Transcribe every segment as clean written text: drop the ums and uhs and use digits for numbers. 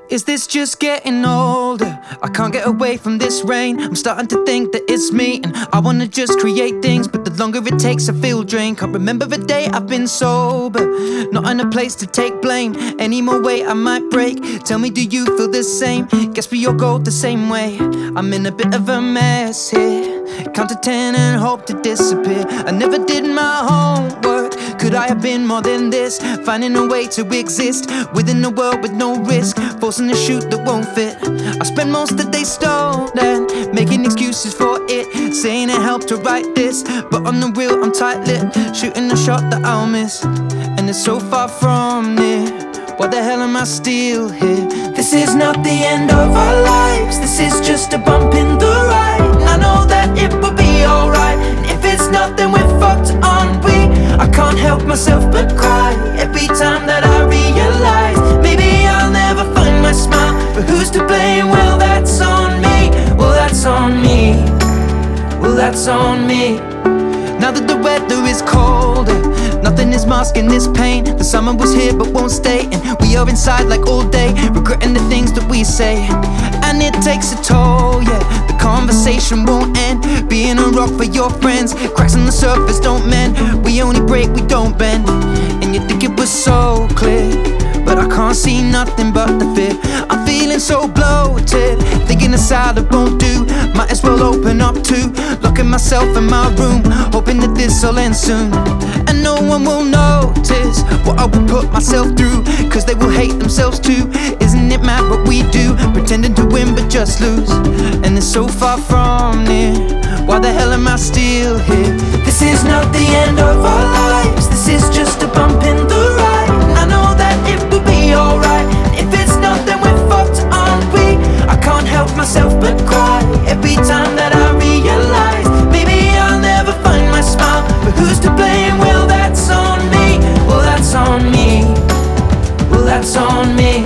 Is this just getting older? I can't get away from this rain. I'm starting to think that it's me, and I wanna just create things, but the longer it takes I feel drained. Can't remember the day I've been sober, not in a place to take blame. Any more weight I might break. Tell me, do you feel the same? Guess we all go the same way. I'm in a bit of a mess here. Count to 10 and hope to disappear. I never did my homework. Could I have been more than this? Finding a way to exist within a world with no risk, forcing a shoot that won't fit. I spend most of the day stolen, making excuses for it, saying it helped to write this, but on the real I'm tight-lipped, shooting a shot that I'll miss, and it's so far from near. Why the hell am I still here? This is not the end of our lives. This is just a bump in the ride, and I know that it will be alright. And if it's not, then we're fucked, aren't we? I can't help myself but cry every time that I realize maybe I'll never find my smile, but who's to blame? Well, that's on me. Well, that's on me. Well, that's on me. Now that the weather is colder, nothing is masking this pain. The summer was here but won't stay, and we are inside like all day, regretting the things that we say. And it takes a toll, yeah, the conversation won't end. Being a rock for your friends, cracks on the surface don't mend. We only break, we don't bend. And you think it was so clear, but I can't see nothing but the fear. I'm feeling so bloated, thinking a salad won't do. Might as well open up too, locking myself in my room, hoping that this'll end soon. And no one will notice what I will put myself through, cause they will hate themselves too. Isn't it mad what we do, pretending to win but just lose? And it's so far from near. Why the hell am I still here? This is not the end of our lives. This is just a bump in the ride, and I know that it will be alright. If it's not, then we're fucked, aren't we? I can't help myself but cry every time that I realize maybe I'll never find my smile, but who's to blame? Well, that's on me. Well, that's on me. Well, that's on me.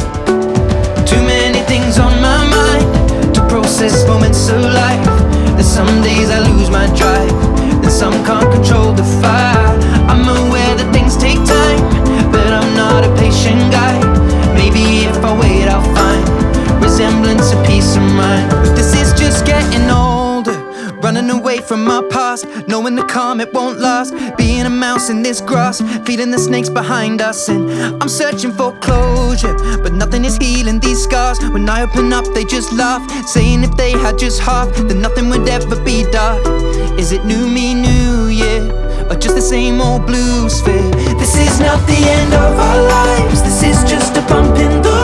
Too many things on my mind to process moments of life. There's some days I lose my drive, and some can't control the fire. I'm aware that things take time, but I'm not a patient guy. Maybe if I wait I'll find resemblance of peace of mind. But this is just getting older, running away from my past, knowing the calm it won't last. Being a mouse in this grass, feeling the snakes behind us, and I'm searching for closure, but nothing is healing these scars. When I open up they just laugh, saying if they had just half, then nothing would ever be dark. Is it new me, new year, or just the same old blues fear? This is not the end of our lives. This is just a bump in the